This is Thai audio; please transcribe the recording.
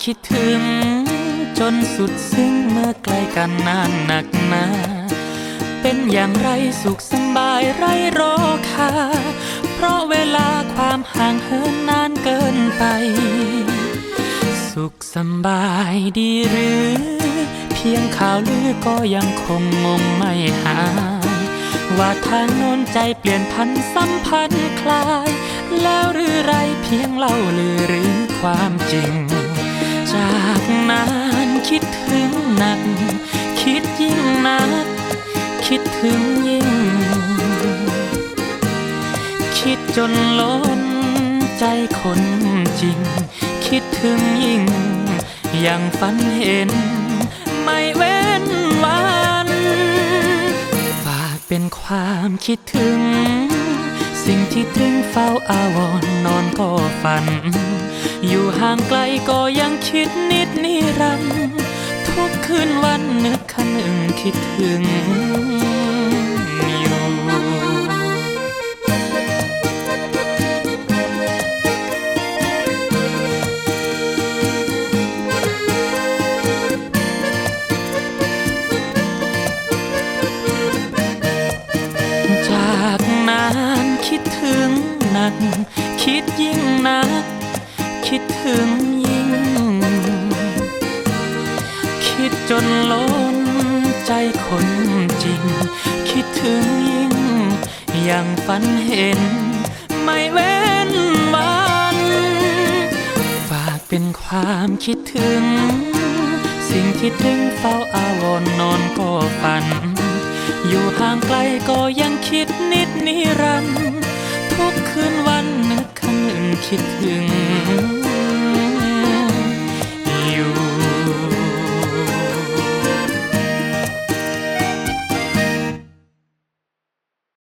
คิดถึงจนสุดซึ้งเมื่อใกล้กันนานหนักหนาเป็นอย่างไรสุขสบายไร้โรคาเพราะเวลาความห่างเหินนานเกินไปสุขสบายดีหรือเพียงข่าวลือก็ยังคงงงไม่หายว่าทางโน้นใจเปลี่ยนพันสัมพันธ์คลายแล้วหรือไรเพียงเล่าลือหรือความจริงจากนั้นคิดถึงหนักคิดยิ่งนักคิดถึงยิ่งคิดจนล้นใจคนจริงคิดถึงยิ่งยังฝันเห็นไม่เว้นวันฝากเป็นความคิดถึงสิ่งที่ตรึงเฝ้าอาวรณ์นอนก็ฝันอยู่ห่างไกลก็ยังคิดนิดนิรันดร์ทุกคืนวันนึกคันหนึ่งคิดถึงอยู่จากนั้นคิดถึงหนักคิดยิ่งนักคิดถึงยิ่งคิดจนล้นใจคนจริงคิดถึงยิ่งยังฝันเห็นไม่เว้นวันฝากเป็นความคิดถึงสิ่งที่ตรึงเฝ้าอาวรณ์นอนก็ฝันอยู่ห่างไกลก็ยังคิดนิดนิรันดร์ทุกคืนวันนึกคันหนึ่งคิดถึง